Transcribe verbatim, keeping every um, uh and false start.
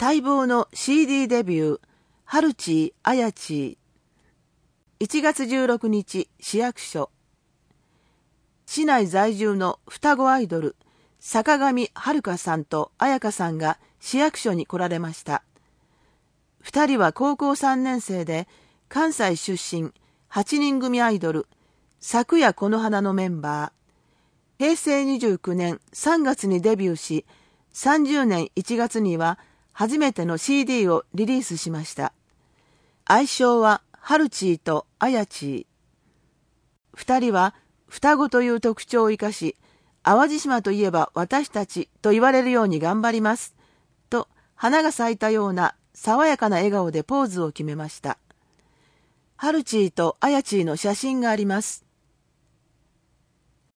待望の シーディー デビュー、ハルチー・アヤチー。いちがつじゅうろくにち、市役所。市内在住の双子アイドル、坂上遥さんと彩香さんが市役所に来られました。二人は高校さんねん生で、関西出身はちにん組アイドル、昨夜この花のメンバー。へいせいにじゅうきゅうねんさんがつにデビューし、さんじゅうねんいちがつには初めての シーディー をリリースしました。愛称はハルチーとアヤチー。二人は双子という特徴を生かし、淡路島といえば私たちと言われるように頑張ります。と花が咲いたような爽やかな笑顔でポーズを決めました。ハルチーとアヤチーの写真があります。